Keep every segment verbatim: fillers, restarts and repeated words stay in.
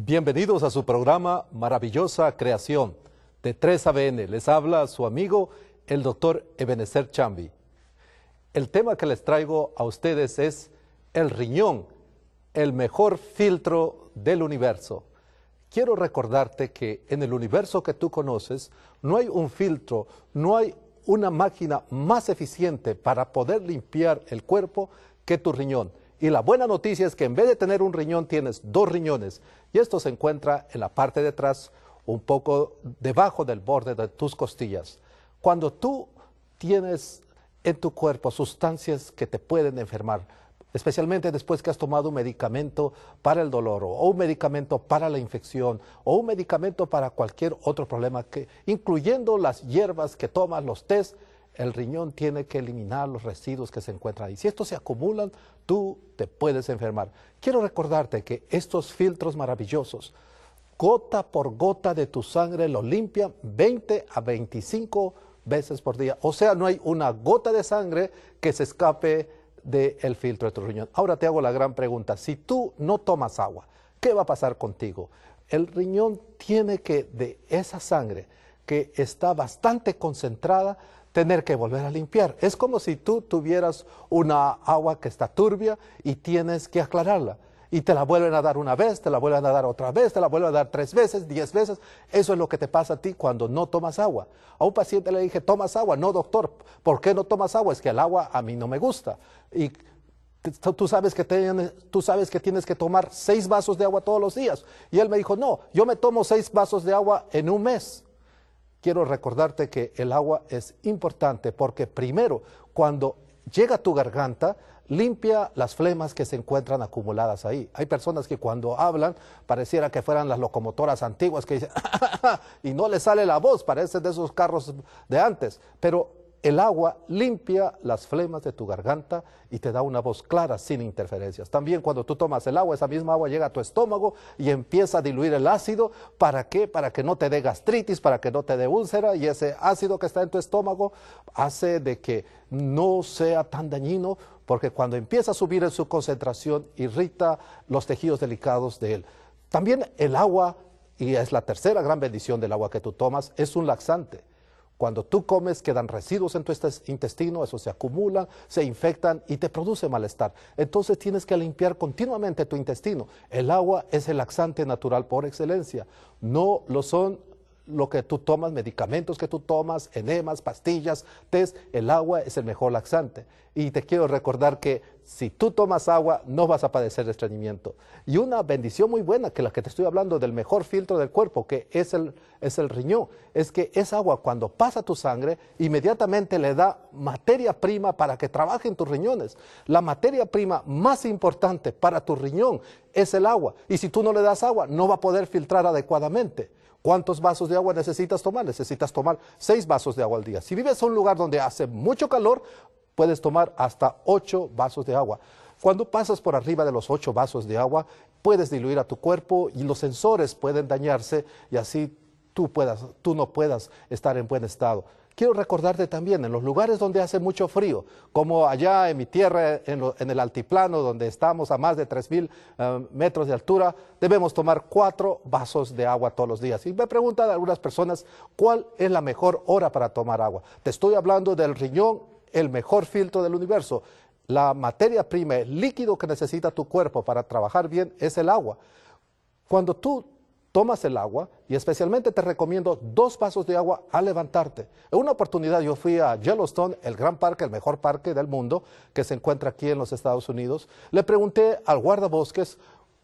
Bienvenidos a su programa Maravillosa Creación de tres A B N. Les habla su amigo, el doctor Ebenezer Chambi. El tema que les traigo a ustedes es el riñón, el mejor filtro del universo. Quiero recordarte que en el universo que tú conoces no hay un filtro, no hay una máquina más eficiente para poder limpiar el cuerpo que tu riñón. Y la buena noticia es que en vez de tener un riñón tienes dos riñones y esto se encuentra en la parte de atrás, un poco debajo del borde de tus costillas. Cuando tú tienes en tu cuerpo sustancias que te pueden enfermar, especialmente después que has tomado un medicamento para el dolor o un medicamento para la infección o un medicamento para cualquier otro problema, que, incluyendo las hierbas que tomas, los tés, el riñón tiene que eliminar los residuos que se encuentran ahí. Si estos se acumulan, tú te puedes enfermar. Quiero recordarte que estos filtros maravillosos, gota por gota de tu sangre, lo limpian veinte a veinticinco veces por día. O sea, no hay una gota de sangre que se escape del filtro de tu riñón. Ahora te hago la gran pregunta. Si tú no tomas agua, ¿qué va a pasar contigo? El riñón tiene que, de esa sangre que está bastante concentrada, tener que volver a limpiar. Es como si tú tuvieras una agua que está turbia y tienes que aclararla. Y te la vuelven a dar una vez, te la vuelven a dar otra vez, te la vuelven a dar tres veces, diez veces. Eso es lo que te pasa a ti cuando no tomas agua. A un paciente le dije, ¿tomas agua? No, doctor. ¿Por qué no tomas agua? Es que el agua a mí no me gusta. Y tú sabes que tienes, tú sabes que tienes que tomar seis vasos de agua todos los días. Y él me dijo, no, yo me tomo seis vasos de agua en un mes. Quiero recordarte que el agua es importante porque primero, cuando llega a tu garganta, limpia las flemas que se encuentran acumuladas ahí. Hay personas que cuando hablan pareciera que fueran las locomotoras antiguas que dicen y no les sale la voz, parecen de esos carros de antes, pero el agua limpia las flemas de tu garganta y te da una voz clara sin interferencias. También cuando tú tomas el agua, esa misma agua llega a tu estómago y empieza a diluir el ácido. ¿Para qué? Para que no te dé gastritis, para que no te dé úlcera, y ese ácido que está en tu estómago hace de que no sea tan dañino, porque cuando empieza a subir en su concentración irrita los tejidos delicados de él. También el agua, y es la tercera gran bendición del agua que tú tomas, es un laxante. Cuando tú comes quedan residuos en tu intestino, esos se acumulan, se infectan y te produce malestar. Entonces tienes que limpiar continuamente tu intestino. El agua es el laxante natural por excelencia. No lo son lo que tú tomas, medicamentos que tú tomas, enemas, pastillas, tés. El agua es el mejor laxante. Y te quiero recordar que si tú tomas agua no vas a padecer de estreñimiento. Y una bendición muy buena, que la que te estoy hablando del mejor filtro del cuerpo, que es el, es el riñón, es que esa agua cuando pasa tu sangre, inmediatamente le da materia prima para que trabaje en tus riñones. La materia prima más importante para tu riñón es el agua. Y si tú no le das agua, no va a poder filtrar adecuadamente. ¿Cuántos vasos de agua necesitas tomar? Necesitas tomar seis vasos de agua al día. Si vives en un lugar donde hace mucho calor, puedes tomar hasta ocho vasos de agua. Cuando pasas por arriba de los ocho vasos de agua, puedes diluir a tu cuerpo y los sensores pueden dañarse y así tú, puedas, tú no puedas estar en buen estado. Quiero recordarte también, en los lugares donde hace mucho frío, como allá en mi tierra, en, lo, en el altiplano, donde estamos a más de tres mil uh, metros de altura, debemos tomar cuatro vasos de agua todos los días. Y me preguntan algunas personas, ¿cuál es la mejor hora para tomar agua? Te estoy hablando del riñón, el mejor filtro del universo. La materia prima, el líquido que necesita tu cuerpo para trabajar bien es el agua. Cuando tú tomas el agua, y especialmente te recomiendo dos vasos de agua al levantarte. En una oportunidad yo fui a Yellowstone, el gran parque, el mejor parque del mundo, que se encuentra aquí en los Estados Unidos. Le pregunté al guardabosques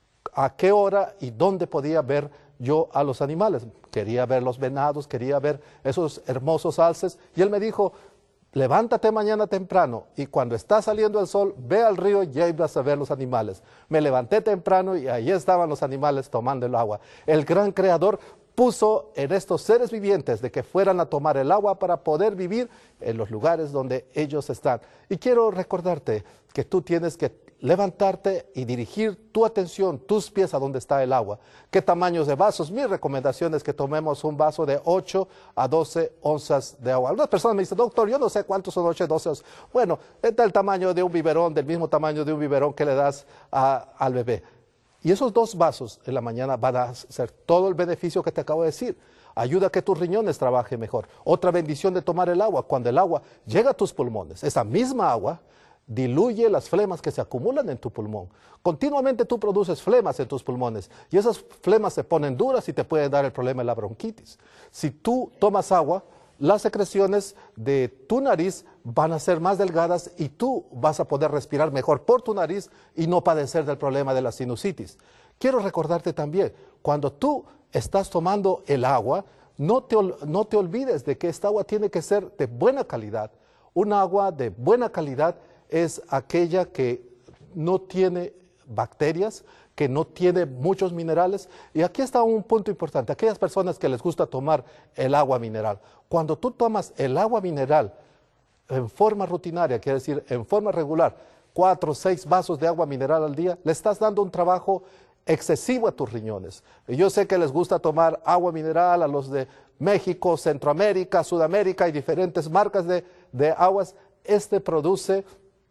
a qué hora y dónde podía ver yo a los animales. Quería ver los venados, quería ver esos hermosos alces, y él me dijo, levántate mañana temprano y cuando está saliendo el sol, ve al río y ahí vas a ver los animales. Me levanté temprano y ahí estaban los animales tomando el agua. El gran creador puso en estos seres vivientes de que fueran a tomar el agua para poder vivir en los lugares donde ellos están. Y quiero recordarte que tú tienes que levantarte y dirigir tu atención, tus pies a donde está el agua. ¿Qué tamaños de vasos? Mi recomendación es que tomemos un vaso de ocho a doce onzas de agua. Algunas personas me dicen, doctor, yo no sé cuántos son ocho a doce onzas. Bueno, es del tamaño de un biberón, del mismo tamaño de un biberón que le das a, al bebé. Y esos dos vasos en la mañana van a hacer todo el beneficio que te acabo de decir. Ayuda a que tus riñones trabajen mejor. Otra bendición de tomar el agua, cuando el agua llega a tus pulmones, esa misma agua diluye las flemas que se acumulan en tu pulmón. Continuamente tú produces flemas en tus pulmones y esas flemas se ponen duras y te pueden dar el problema de la bronquitis. Si tú tomas agua, las secreciones de tu nariz van a ser más delgadas y tú vas a poder respirar mejor por tu nariz y no padecer del problema de la sinusitis. Quiero recordarte también, cuando tú estás tomando el agua, no te, no te olvides de que esta agua tiene que ser de buena calidad. Un agua de buena calidad es aquella que no tiene bacterias, que no tiene muchos minerales. Y aquí está un punto importante, aquellas personas que les gusta tomar el agua mineral. Cuando tú tomas el agua mineral en forma rutinaria, quiere decir en forma regular, cuatro o seis vasos de agua mineral al día, le estás dando un trabajo excesivo a tus riñones. Y yo sé que les gusta tomar agua mineral a los de México, Centroamérica, Sudamérica y diferentes marcas de, de aguas. Este produce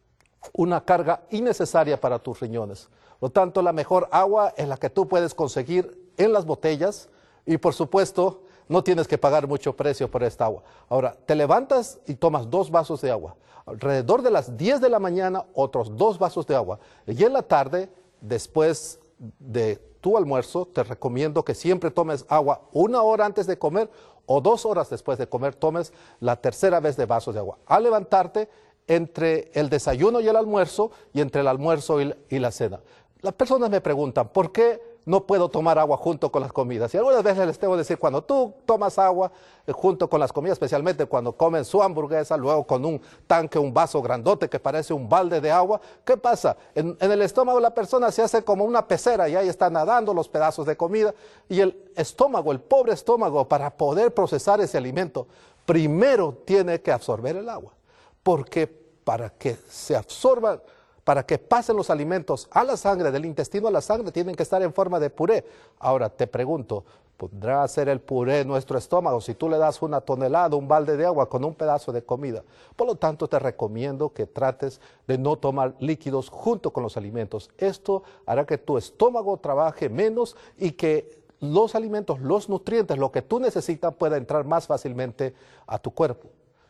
una carga innecesaria para tus riñones. Por lo tanto, la mejor agua es la que tú puedes conseguir en las botellas y, por supuesto, no tienes que pagar mucho precio por esta agua. Ahora, te levantas y tomas dos vasos de agua. Alrededor de las diez de la mañana, otros dos vasos de agua. Y en la tarde, después de tu almuerzo, te recomiendo que siempre tomes agua una hora antes de comer o dos horas después de comer, tomes la tercera vez de vasos de agua. Al levantarte, entre el desayuno y el almuerzo, y entre el almuerzo y, y la cena. Las personas me preguntan, ¿por qué no puedo tomar agua junto con las comidas? Y algunas veces les tengo que decir, cuando tú tomas agua eh, junto con las comidas, especialmente cuando comen su hamburguesa, luego con un tanque, un vaso grandote que parece un balde de agua, ¿qué pasa? En, en el estómago la persona se hace como una pecera y ahí están nadando los pedazos de comida, y el estómago, el pobre estómago, para poder procesar ese alimento, primero tiene que absorber el agua. Porque para que se absorban, para que pasen los alimentos a la sangre, del intestino a la sangre, tienen que estar en forma de puré. Ahora te pregunto, ¿podrá hacer el puré nuestro estómago si tú le das una tonelada, un balde de agua con un pedazo de comida? Por lo tanto, te recomiendo que trates de no tomar líquidos junto con los alimentos. Esto hará que tu estómago trabaje menos y que los alimentos, los nutrientes, lo que tú necesitas pueda entrar más fácilmente a tu cuerpo.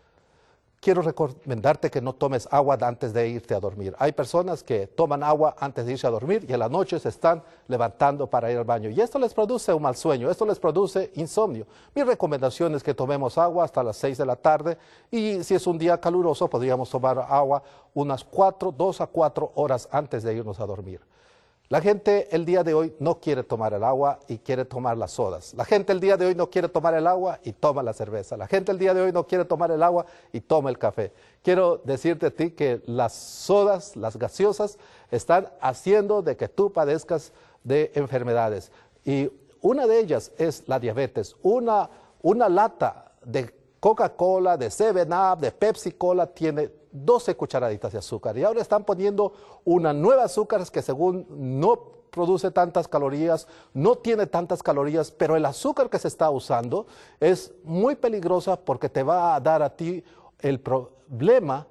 Quiero recomendarte que no tomes agua antes de irte a dormir. Hay personas que toman agua antes de irse a dormir y en la noche se están levantando para ir al baño. Y esto les produce un mal sueño, esto les produce insomnio. Mi recomendación es que tomemos agua hasta las seis de la tarde y si es un día caluroso podríamos tomar agua unas cuatro, dos a cuatro horas antes de irnos a dormir. La gente el día de hoy no quiere tomar el agua y quiere tomar las sodas. La gente el día de hoy no quiere tomar el agua y toma la cerveza. La gente el día de hoy no quiere tomar el agua y toma el café. Quiero decirte a ti que las sodas, las gaseosas, están haciendo de que tú padezcas de enfermedades. Y una de ellas es la diabetes. Una, una lata de Coca-Cola, de seven up, de Pepsi-Cola tiene doce cucharaditas de azúcar y ahora están poniendo una nueva azúcar que según no produce tantas calorías, no tiene tantas calorías, pero el azúcar que se está usando es muy peligrosa porque te va a dar a ti el problema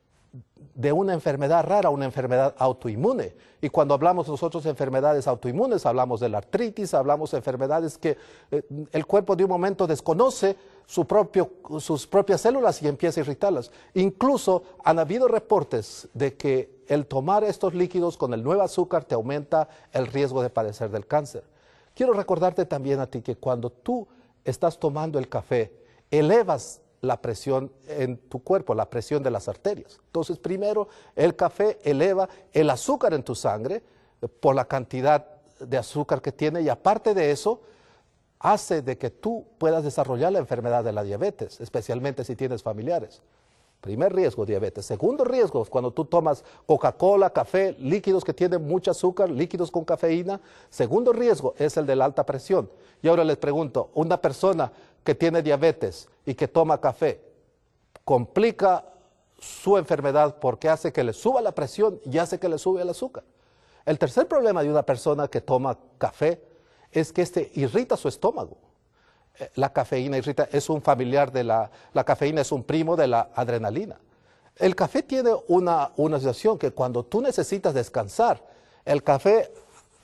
de una enfermedad rara, una enfermedad autoinmune. Y cuando hablamos nosotros de enfermedades autoinmunes, hablamos de la artritis, hablamos de enfermedades que eh, el cuerpo de un momento desconoce su propio, sus propias células y empieza a irritarlas. Incluso han habido reportes de que el tomar estos líquidos con el nuevo azúcar te aumenta el riesgo de padecer del cáncer. Quiero recordarte también a ti que cuando tú estás tomando el café, elevas la presión en tu cuerpo, la presión de las arterias. Entonces, primero, el café eleva el azúcar en tu sangre por la cantidad de azúcar que tiene y aparte de eso, hace de que tú puedas desarrollar la enfermedad de la diabetes, especialmente si tienes familiares. Primer riesgo, diabetes. Segundo riesgo, cuando tú tomas Coca-Cola, café, líquidos que tienen mucho azúcar, líquidos con cafeína. Segundo riesgo es el de la alta presión. Y ahora les pregunto, una persona que tiene diabetes y que toma café, ¿complica su enfermedad porque hace que le suba la presión y hace que le sube el azúcar? El tercer problema de una persona que toma café es que este irrita su estómago. La cafeína irrita, es un familiar de la, la cafeína es un primo de la adrenalina. El café tiene una, una situación que cuando tú necesitas descansar, el café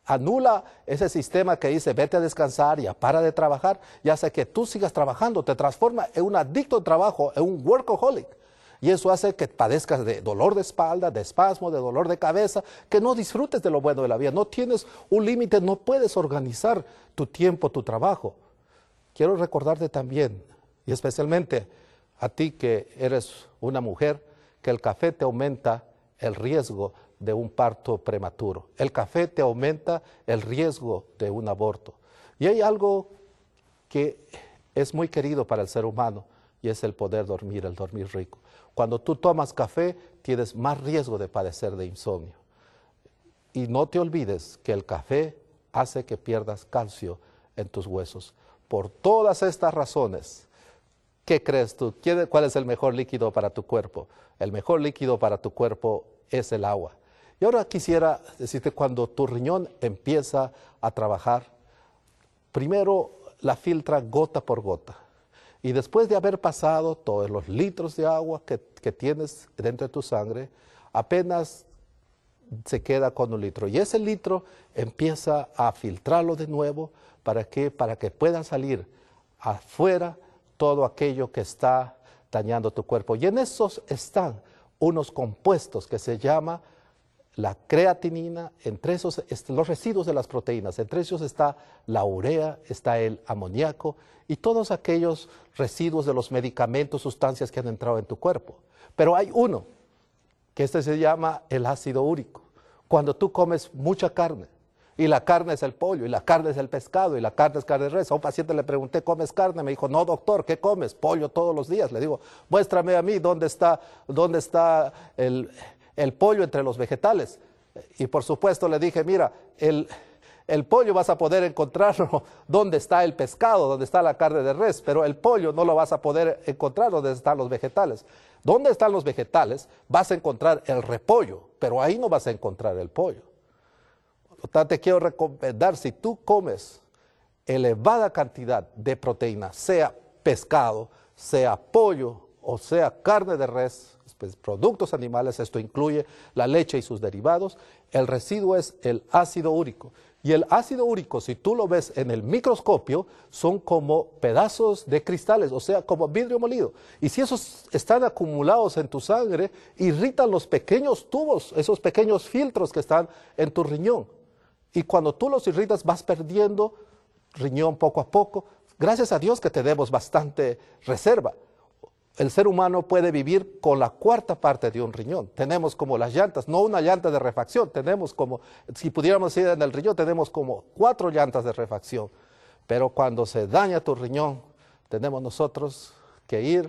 anula ese sistema que dice vete a descansar, ya para de trabajar, y hace que tú sigas trabajando, te transforma en un adicto al trabajo, en un workaholic. Y eso hace que padezcas de dolor de espalda, de espasmo, de dolor de cabeza, que no disfrutes de lo bueno de la vida. No tienes un límite, no puedes organizar tu tiempo, tu trabajo. Quiero recordarte también, y especialmente a ti que eres una mujer, que el café te aumenta el riesgo de un parto prematuro. El café te aumenta el riesgo de un aborto. Y hay algo que es muy querido para el ser humano, y es el poder dormir, el dormir rico. Cuando tú tomas café, tienes más riesgo de padecer de insomnio. Y no te olvides que el café hace que pierdas calcio en tus huesos. Por todas estas razones, ¿qué crees tú? ¿Cuál es el mejor líquido para tu cuerpo? El mejor líquido para tu cuerpo es el agua. Y ahora quisiera decirte, cuando tu riñón empieza a trabajar, primero la filtra gota por gota. Y después de haber pasado todos los litros de agua que, que tienes dentro de tu sangre, apenas se queda con un litro. Y ese litro empieza a filtrarlo de nuevo. ¿Para qué? Para que pueda salir afuera todo aquello que está dañando tu cuerpo. Y en esos están unos compuestos que se llama la creatinina, entre esos los residuos de las proteínas, entre ellos está la urea, está el amoníaco y todos aquellos residuos de los medicamentos, sustancias que han entrado en tu cuerpo. Pero hay uno, que este se llama el ácido úrico. Cuando tú comes mucha carne, y la carne es el pollo, y la carne es el pescado, y la carne es carne de res. A un paciente le pregunté, ¿comes carne? Me dijo, no, doctor, ¿qué comes? Pollo todos los días. Le digo, muéstrame a mí dónde está, dónde está el, el pollo entre los vegetales. Y por supuesto le dije, mira, el, el pollo vas a poder encontrarlo donde está el pescado, donde está la carne de res, pero el pollo no lo vas a poder encontrar donde están los vegetales. ¿Dónde están los vegetales? Vas a encontrar el repollo, pero ahí no vas a encontrar el pollo. Te quiero recomendar, si tú comes elevada cantidad de proteína, sea pescado, sea pollo o sea carne de res, pues, productos animales, esto incluye la leche y sus derivados, el residuo es el ácido úrico. Y el ácido úrico, si tú lo ves en el microscopio, son como pedazos de cristales, o sea, como vidrio molido. Y si esos están acumulados en tu sangre, irritan los pequeños tubos, esos pequeños filtros que están en tu riñón. Y cuando tú los irritas vas perdiendo riñón poco a poco. Gracias a Dios que tenemos bastante reserva. El ser humano puede vivir con la cuarta parte de un riñón. Tenemos como las llantas, no una llanta de refacción, tenemos como, si pudiéramos ir en el riñón, tenemos como cuatro llantas de refacción. Pero cuando se daña tu riñón, tenemos nosotros que ir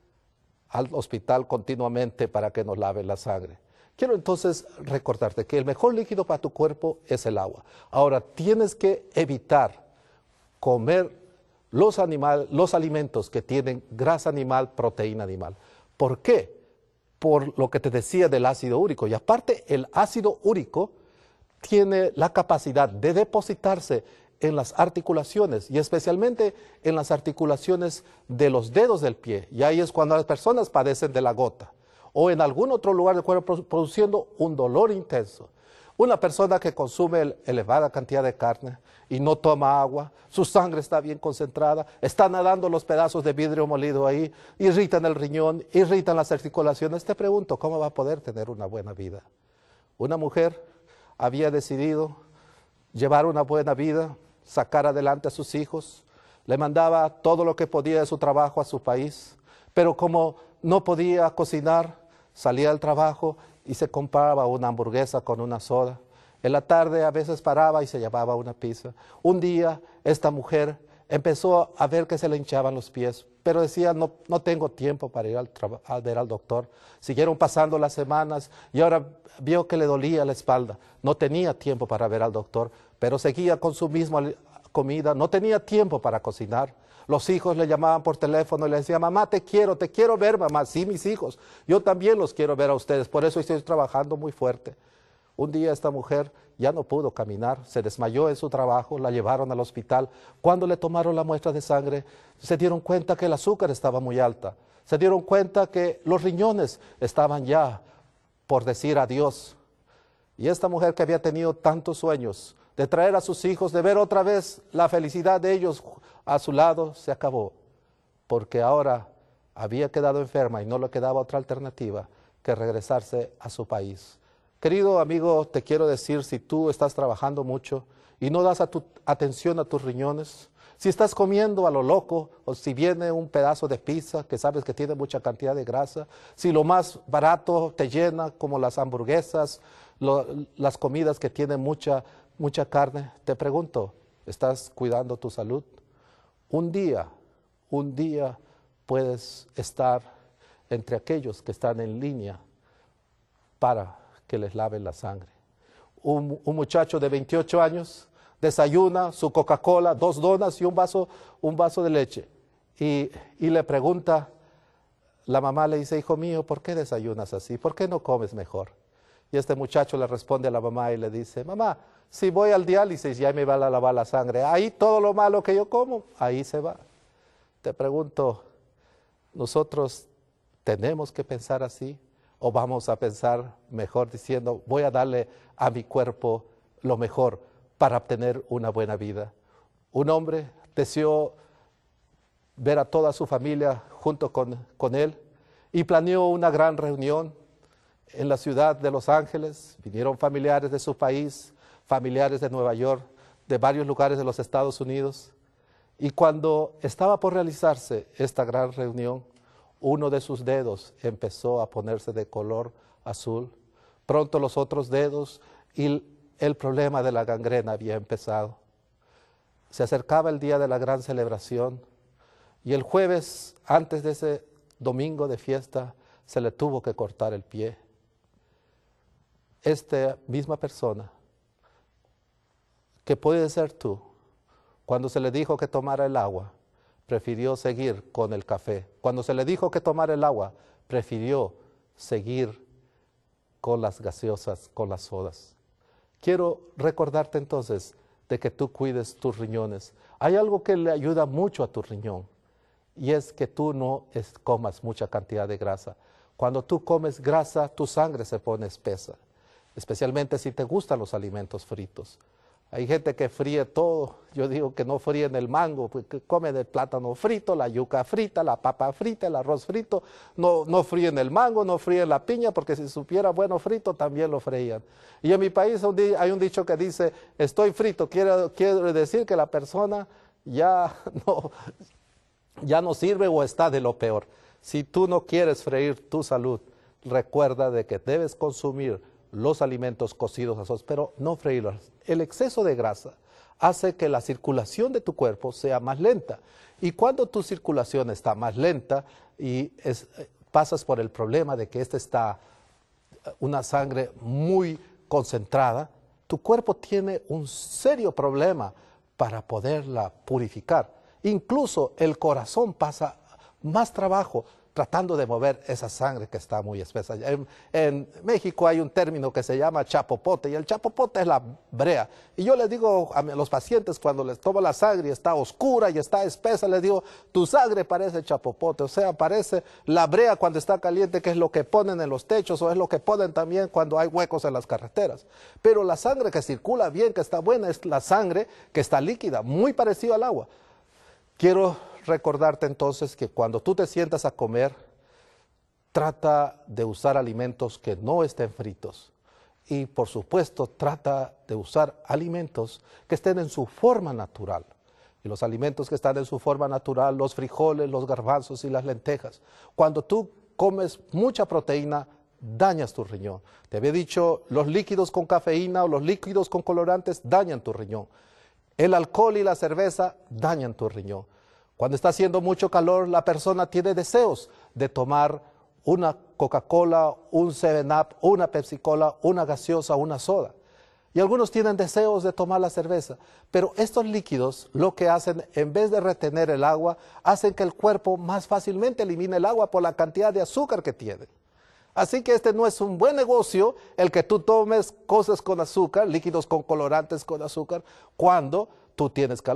al hospital continuamente para que nos lave la sangre. Quiero entonces recordarte que el mejor líquido para tu cuerpo es el agua. Ahora, tienes que evitar comer los, animal, los alimentos que tienen grasa animal, proteína animal. ¿Por qué? Por lo que te decía del ácido úrico. Y aparte, el ácido úrico tiene la capacidad de depositarse en las articulaciones y especialmente en las articulaciones de los dedos del pie. Y ahí es cuando las personas padecen de la gota o en algún otro lugar del cuerpo produciendo un dolor intenso. Una persona que consume elevada cantidad de carne y no toma agua, su sangre está bien concentrada, están nadando los pedazos de vidrio molido ahí, irritan el riñón, irritan las articulaciones. Te pregunto, ¿cómo va a poder tener una buena vida? Una mujer había decidido llevar una buena vida, sacar adelante a sus hijos, le mandaba todo lo que podía de su trabajo a su país, pero como no podía cocinar, salía del trabajo y se compraba una hamburguesa con una soda. En la tarde a veces paraba y se llevaba una pizza. Un día esta mujer empezó a ver que se le hinchaban los pies, pero decía, no, no tengo tiempo para ir al a ver al doctor. Siguieron pasando las semanas y ahora vio que le dolía la espalda. No tenía tiempo para ver al doctor, pero seguía con su misma comida, no tenía tiempo para cocinar. Los hijos le llamaban por teléfono y le decían, mamá, te quiero, te quiero ver, mamá. Sí, mis hijos, yo también los quiero ver a ustedes, por eso estoy trabajando muy fuerte. Un día esta mujer ya no pudo caminar, se desmayó en su trabajo, la llevaron al hospital. Cuando le tomaron la muestra de sangre, se dieron cuenta que el azúcar estaba muy alta. Se dieron cuenta que los riñones estaban ya por decir adiós. Y esta mujer que había tenido tantos sueños de traer a sus hijos, de ver otra vez la felicidad de ellos a su lado, se acabó. Porque ahora había quedado enferma y no le quedaba otra alternativa que regresarse a su país. Querido amigo, te quiero decir, si tú estás trabajando mucho y no das a tu, atención a tus riñones, si estás comiendo a lo loco, o si viene un pedazo de pizza que sabes que tiene mucha cantidad de grasa, si lo más barato te llena, como las hamburguesas, lo, las comidas que tienen mucha, mucha carne, te pregunto, ¿estás cuidando tu salud? Un día, un día puedes estar entre aquellos que están en línea para que les laven la sangre. Un, un muchacho de veintiocho años desayuna su Coca-Cola, dos donas y un vaso, un vaso de leche. Y, y le pregunta, la mamá le dice, hijo mío, ¿por qué desayunas así? ¿Por qué no comes mejor? Y este muchacho le responde a la mamá y le dice, mamá, si voy al diálisis ya me va a lavar la sangre, ahí todo lo malo que yo como, ahí se va. Te pregunto, ¿nosotros tenemos que pensar así? ¿O vamos a pensar mejor diciendo, voy a darle a mi cuerpo lo mejor para obtener una buena vida? Un hombre deseó ver a toda su familia junto con, con él y planeó una gran reunión en la ciudad de Los Ángeles. Vinieron familiares de su país, familiares de Nueva York, de varios lugares de los Estados Unidos. Y cuando estaba por realizarse esta gran reunión, uno de sus dedos empezó a ponerse de color azul, pronto los otros dedos, y el problema de la gangrena había empezado. Se acercaba el día de la gran celebración, y el jueves, antes de ese domingo de fiesta, se le tuvo que cortar el pie. Esta misma persona, que puede ser tú, cuando se le dijo que tomara el agua, prefirió seguir con el café. Cuando se le dijo que tomara el agua, prefirió seguir con las gaseosas, con las sodas. Quiero recordarte entonces de que tú cuides tus riñones. Hay algo que le ayuda mucho a tu riñón, y es que tú no es, comas mucha cantidad de grasa. Cuando tú comes grasa, tu sangre se pone espesa, especialmente si te gustan los alimentos fritos. Hay gente que fríe todo, yo digo que no fríen el mango, que come el plátano frito, la yuca frita, la papa frita, el arroz frito, no, no fríen el mango, no fríen la piña, porque si supiera bueno frito también lo freían. Y en mi país hay un dicho que dice, estoy frito, quiere, quiere decir que la persona ya no, ya no sirve o está de lo peor. Si tú no quieres freír tu salud, recuerda de que debes consumir los alimentos cocidos a sos, pero no freírlos. El exceso de grasa hace que la circulación de tu cuerpo sea más lenta. Y cuando tu circulación está más lenta y es, pasas por el problema de que esta está una sangre muy concentrada, tu cuerpo tiene un serio problema para poderla purificar. Incluso el corazón pasa más trabajo tratando de mover esa sangre que está muy espesa. En, en México hay un término que se llama chapopote, y el chapopote es la brea. Y yo les digo a los pacientes cuando les tomo la sangre y está oscura y está espesa, les digo, tu sangre parece chapopote, o sea, parece la brea cuando está caliente, que es lo que ponen en los techos, o es lo que ponen también cuando hay huecos en las carreteras. Pero la sangre que circula bien, que está buena, es la sangre que está líquida, muy parecida al agua. Quiero recordarte entonces que cuando tú te sientas a comer, trata de usar alimentos que no estén fritos. Y por supuesto, trata de usar alimentos que estén en su forma natural. Y los alimentos que están en su forma natural, los frijoles, los garbanzos y las lentejas. Cuando tú comes mucha proteína, dañas tu riñón. Te había dicho, los líquidos con cafeína o los líquidos con colorantes dañan tu riñón. El alcohol y la cerveza dañan tu riñón. Cuando está haciendo mucho calor, la persona tiene deseos de tomar una Coca-Cola, un seven up, una Pepsi-Cola, una gaseosa, una soda. Y algunos tienen deseos de tomar la cerveza. Pero estos líquidos lo que hacen, en vez de retener el agua, hacen que el cuerpo más fácilmente elimine el agua por la cantidad de azúcar que tiene. Así que este no es un buen negocio el que tú tomes cosas con azúcar, líquidos con colorantes con azúcar, cuando tú tienes calor.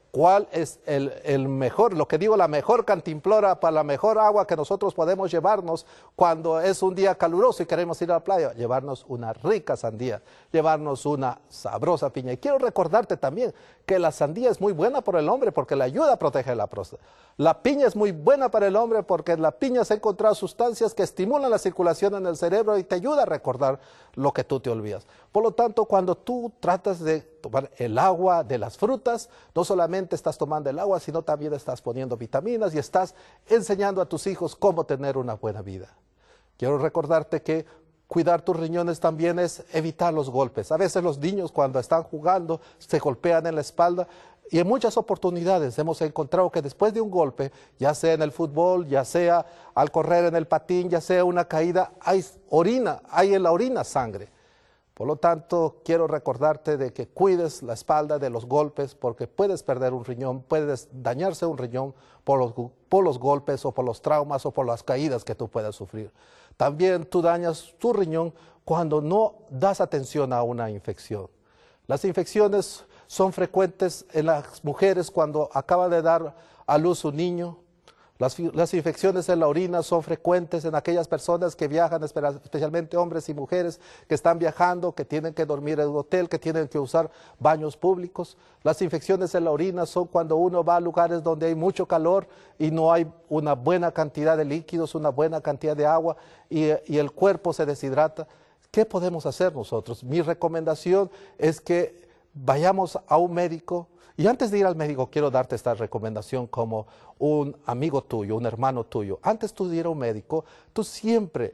¿Cuál es el, el mejor, lo que digo, la mejor cantimplora para la mejor agua que nosotros podemos llevarnos cuando es un día caluroso y queremos ir a la playa? Llevarnos una rica sandía, llevarnos una sabrosa piña. Y quiero recordarte también que la sandía es muy buena para el hombre porque le ayuda a proteger la próstata. La piña es muy buena para el hombre porque en la piña se han encontrado sustancias que estimulan la circulación en el cerebro y te ayuda a recordar lo que tú te olvidas. Por lo tanto, cuando tú tratas de tomar el agua de las frutas, no solamente estás tomando el agua, sino también estás poniendo vitaminas y estás enseñando a tus hijos cómo tener una buena vida. Quiero recordarte que cuidar tus riñones también es evitar los golpes. A veces los niños cuando están jugando se golpean en la espalda y en muchas oportunidades hemos encontrado que después de un golpe, ya sea en el fútbol, ya sea al correr en el patín, ya sea una caída, hay orina, hay en la orina sangre. Por lo tanto, quiero recordarte de que cuides la espalda de los golpes porque puedes perder un riñón, puedes dañarse un riñón por los, por los golpes o por los traumas o por las caídas que tú puedas sufrir. También tú dañas tu riñón cuando no das atención a una infección. Las infecciones son frecuentes en las mujeres cuando acaba de dar a luz un niño. Las, las infecciones en la orina son frecuentes en aquellas personas que viajan, especialmente hombres y mujeres que están viajando, que tienen que dormir en un hotel, que tienen que usar baños públicos. Las infecciones en la orina son cuando uno va a lugares donde hay mucho calor y no hay una buena cantidad de líquidos, una buena cantidad de agua y, y el cuerpo se deshidrata. ¿Qué podemos hacer nosotros? Mi recomendación es que vayamos a un médico. Y antes de ir al médico, quiero darte esta recomendación como un amigo tuyo, un hermano tuyo. Antes tú de ir a un médico, tú siempre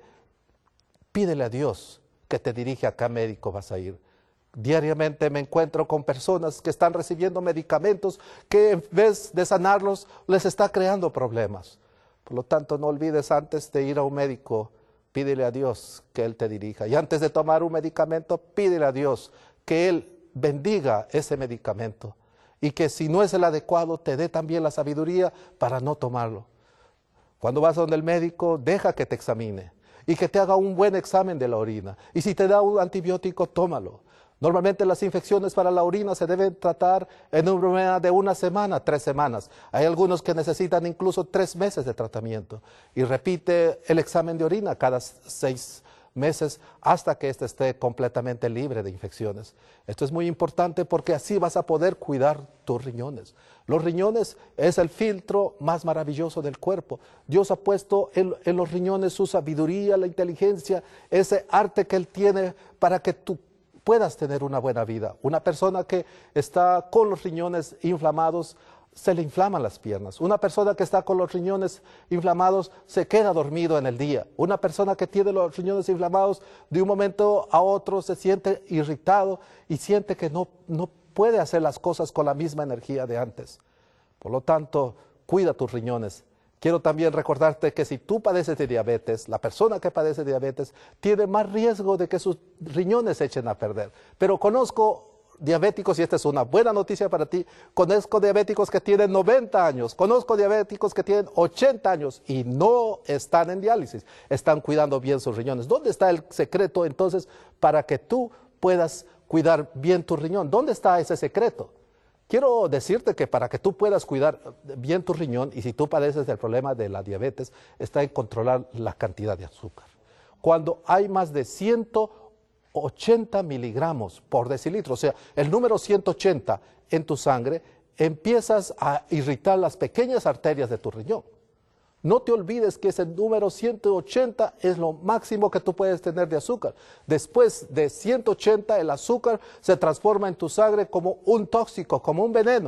pídele a Dios que te dirija a qué médico vas a ir. Diariamente me encuentro con personas que están recibiendo medicamentos que en vez de sanarlos, les está creando problemas. Por lo tanto, no olvides antes de ir a un médico, pídele a Dios que Él te dirija. Y antes de tomar un medicamento, pídele a Dios que Él bendiga ese medicamento. Y que si no es el adecuado, te dé también la sabiduría para no tomarlo. Cuando vas donde el médico, deja que te examine y que te haga un buen examen de la orina. Y si te da un antibiótico, tómalo. Normalmente las infecciones para la orina se deben tratar en un promedio de una semana, tres semanas. Hay algunos que necesitan incluso tres meses de tratamiento. Y repite el examen de orina cada seis meses hasta que éste esté completamente libre de infecciones. Esto es muy importante porque así vas a poder cuidar tus riñones. Los riñones es el filtro más maravilloso del cuerpo. Dios ha puesto en, en los riñones su sabiduría, la inteligencia, ese arte que Él tiene para que tú puedas tener una buena vida. Una persona que está con los riñones inflamados, se le inflaman las piernas. Una persona que está con los riñones inflamados se queda dormido en el día. Una persona que tiene los riñones inflamados de un momento a otro se siente irritado y siente que no, no puede hacer las cosas con la misma energía de antes. Por lo tanto, cuida tus riñones. Quiero también recordarte que si tú padeces de diabetes, la persona que padece de diabetes tiene más riesgo de que sus riñones se echen a perder. Pero conozco diabéticos, y esta es una buena noticia para ti, conozco diabéticos que tienen noventa años, conozco diabéticos que tienen ochenta años y no están en diálisis, están cuidando bien sus riñones. ¿Dónde está el secreto entonces para que tú puedas cuidar bien tu riñón? ¿Dónde está ese secreto? Quiero decirte que para que tú puedas cuidar bien tu riñón, y si tú padeces del problema de la diabetes, está en controlar la cantidad de azúcar. Cuando hay más de ciento ochenta miligramos por decilitro, o sea, el número ciento ochenta en tu sangre, empiezas a irritar las pequeñas arterias de tu riñón. No te olvides que ese número ciento ochenta es lo máximo que tú puedes tener de azúcar. Después de ciento ochenta, el azúcar se transforma en tu sangre como un tóxico, como un veneno.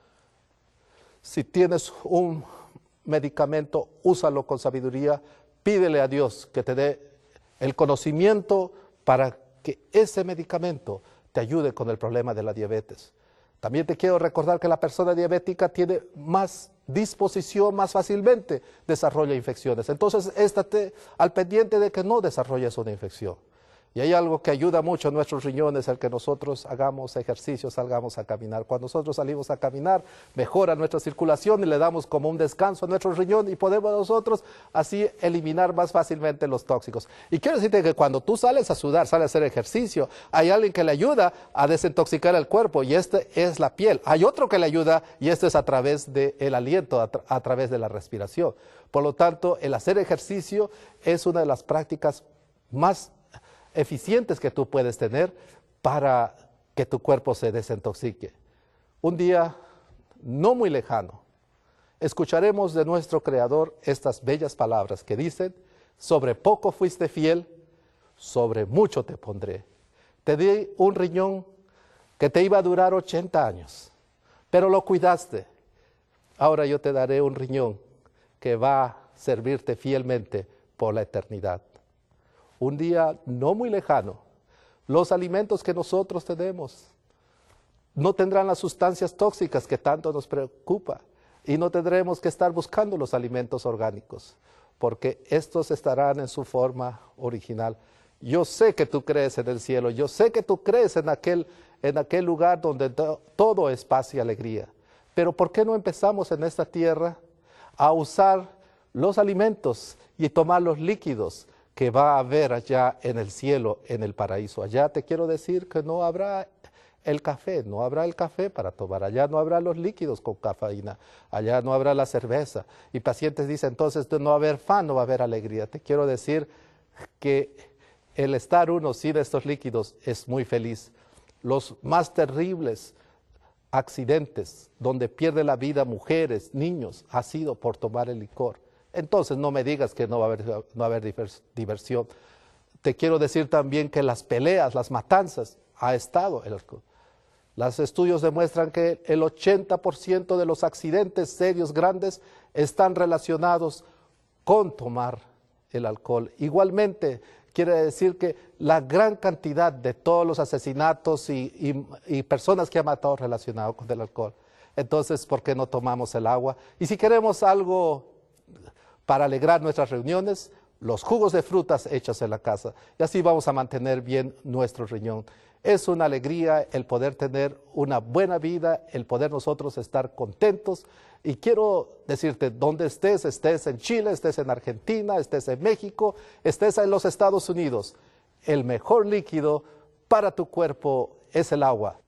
Si tienes un medicamento, úsalo con sabiduría, pídele a Dios que te dé el conocimiento para que ese medicamento te ayude con el problema de la diabetes. También te quiero recordar que la persona diabética tiene más disposición, más fácilmente desarrolla infecciones. Entonces, estate al pendiente de que no desarrolles una infección. Y hay algo que ayuda mucho a nuestros riñones, el que nosotros hagamos ejercicio, salgamos a caminar. Cuando nosotros salimos a caminar, mejora nuestra circulación y le damos como un descanso a nuestro riñón y podemos nosotros así eliminar más fácilmente los tóxicos. Y quiero decirte que cuando tú sales a sudar, sales a hacer ejercicio, hay alguien que le ayuda a desintoxicar el cuerpo y este es la piel. Hay otro que le ayuda y esto es a través del aliento, a, tra a través de la respiración. Por lo tanto, el hacer ejercicio es una de las prácticas más eficientes que tú puedes tener para que tu cuerpo se desintoxique. Un día no muy lejano, escucharemos de nuestro Creador estas bellas palabras que dicen: sobre poco fuiste fiel, sobre mucho te pondré. Te di un riñón que te iba a durar ochenta años, pero lo cuidaste. Ahora yo te daré un riñón que va a servirte fielmente por la eternidad. Un día no muy lejano, los alimentos que nosotros tenemos no tendrán las sustancias tóxicas que tanto nos preocupa y no tendremos que estar buscando los alimentos orgánicos, porque estos estarán en su forma original. Yo sé que tú crees en el cielo, yo sé que tú crees en aquel, en aquel lugar donde to- todo es paz y alegría, pero ¿por qué no empezamos en esta tierra a usar los alimentos y tomar los líquidos que va a haber allá en el cielo, en el paraíso? Allá te quiero decir que no habrá el café, no habrá el café para tomar, allá no habrá los líquidos con cafeína, allá no habrá la cerveza. Y pacientes dicen, entonces no va a haber fan, no va a haber alegría. Te quiero decir que el estar uno sin estos líquidos es muy feliz. Los más terribles accidentes donde pierde la vida mujeres, niños, ha sido por tomar el licor. Entonces no me digas que no va a haber, no va a haber diversión. Te quiero decir también que las peleas, las matanzas, ha estado el alcohol. Los estudios demuestran que el ochenta por ciento de los accidentes serios grandes están relacionados con tomar el alcohol. Igualmente, quiere decir que la gran cantidad de todos los asesinatos y, y, y personas que han matado relacionados con el alcohol. Entonces, ¿por qué no tomamos el agua? Y si queremos algo para alegrar nuestras reuniones, los jugos de frutas hechos en la casa. Y así vamos a mantener bien nuestro riñón. Es una alegría el poder tener una buena vida, el poder nosotros estar contentos. Y quiero decirte, donde estés, estés en Chile, estés en Argentina, estés en México, estés en los Estados Unidos, el mejor líquido para tu cuerpo es el agua.